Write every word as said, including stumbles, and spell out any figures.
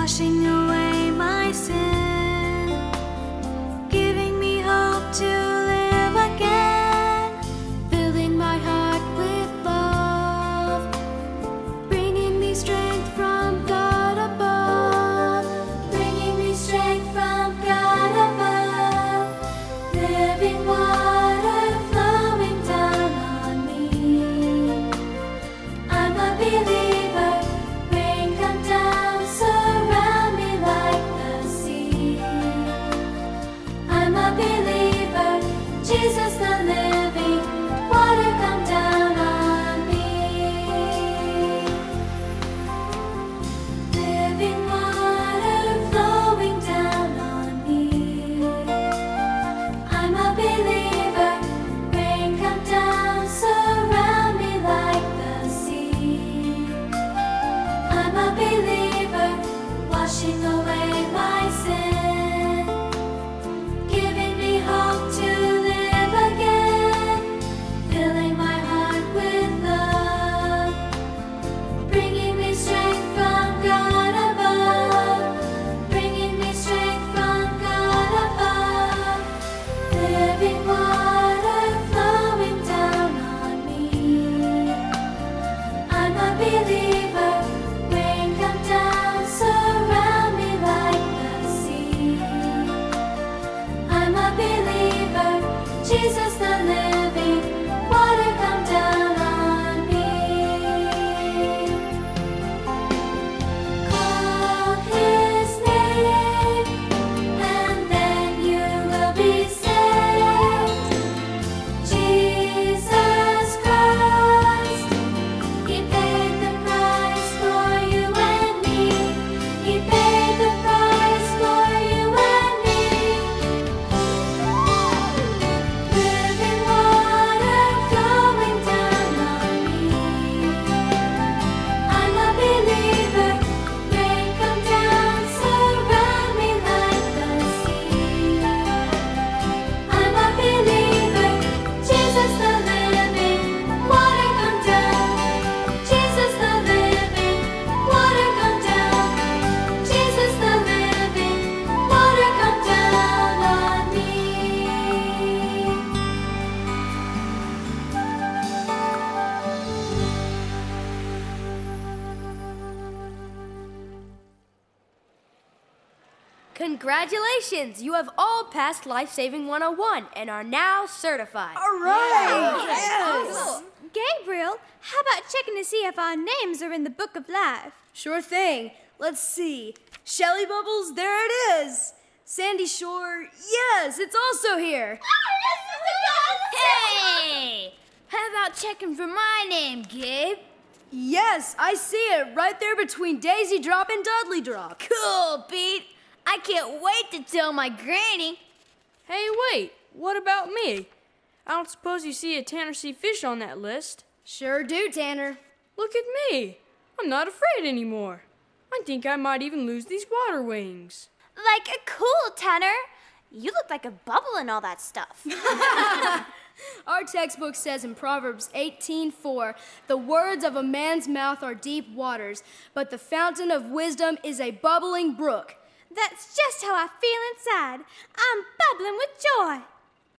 washing away my sin, giving me hope to live again, filling my heart with love, bringing me strength from God above, bringing me strength from God above, living water flowing down on me. I'm a believer, rain come down, surround me like the sea. I'm a believer, Jesus the living water come down on me. Living water flowing down on me. I'm a believer, rain come down, surround me like the sea. I'm a believer, washing away my sin, giving me hope to live again, filling my heart with love, bringing me strength from God above, bringing me strength from God above, living water flowing down on me. I'm a believer, rain come down, surround me like the sea. I'm a believer, Jesus the living water come down on me. Call his name, and then you will be saved. Jesus Christ, he paid the price for you and me. He paid the price for you and me. Living water flowing down on me. I'm a believer, rain come down, surround me like the sea. I'm a believer, Jesus the living water come down. Jesus the living water come down. Jesus the living water come down on me. Congratulations! You have all passed Life Saving one oh one and are now certified. All right. Yes. Gabriel, how about checking to see if our names are in the book of life? Sure thing. Let's see. Shelly Bubbles, there it is. Sandy Shore, yes, it's also here. Hey! How about checking for my name, Gabe? Yes, I see it right there between Daisy Drop and Dudley Drop. Cool, Pete. I can't wait to tell my granny. Hey, wait, what about me? I don't suppose you see a Tanner C. Fish on that list. Sure do, Tanner. Look at me. I'm not afraid anymore. I think I might even lose these water wings. Like a cool Tanner. You look like a bubble and all that stuff. Our textbook says in Proverbs eighteen four, the words of a man's mouth are deep waters, but the fountain of wisdom is a bubbling brook. That's just how I feel inside. I'm bubbling with joy.